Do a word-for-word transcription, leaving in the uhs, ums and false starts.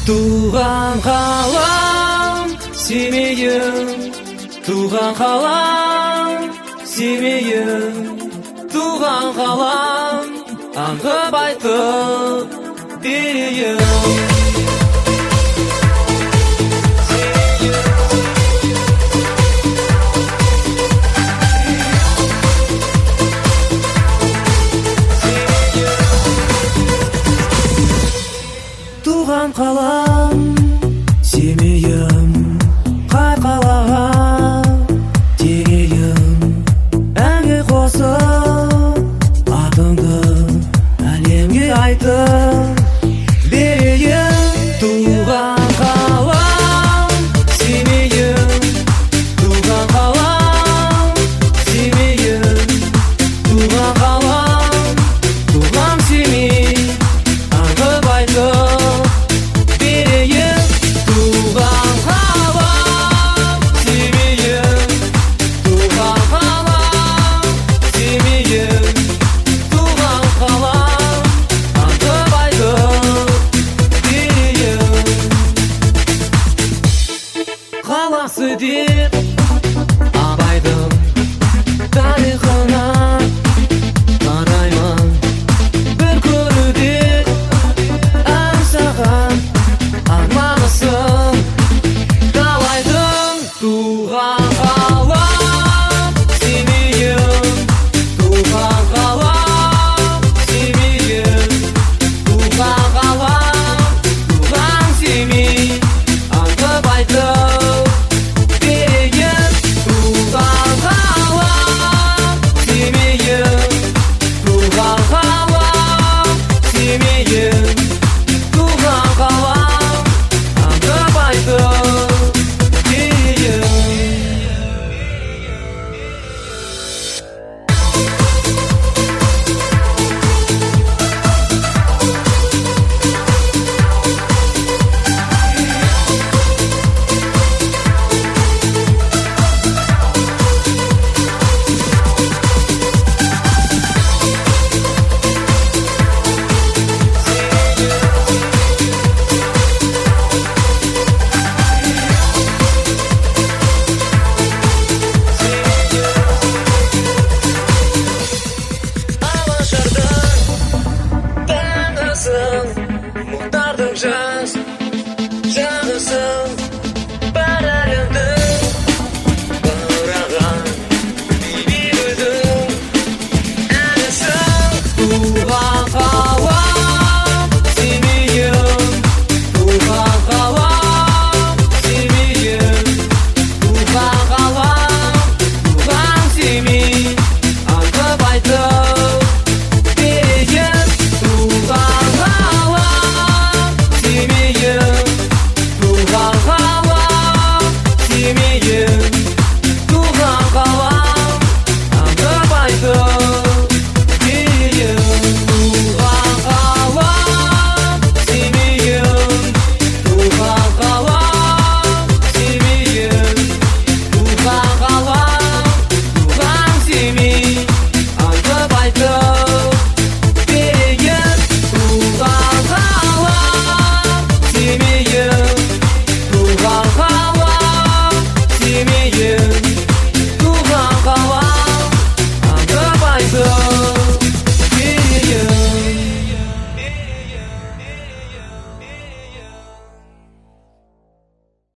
Туған қалам, семейім, туған қалам, семейім, туған қалам, аңғып айтып берейін. Туған қалам, семейім, қай қалаға теңейім, әнге қосып атыңды әлемге айтып берейін. Туған қалам, семейім, туған қалам, семейім, туған қалам, туған семей, аңғып айтып қаласы деп абайдың тарихына қараймын, бір көруде аңсаған арманысың талайдың. Туған қалам, семейім, туған қалам, семейім, туған қалам, туған семей, аңғып айтып мұхтардың жас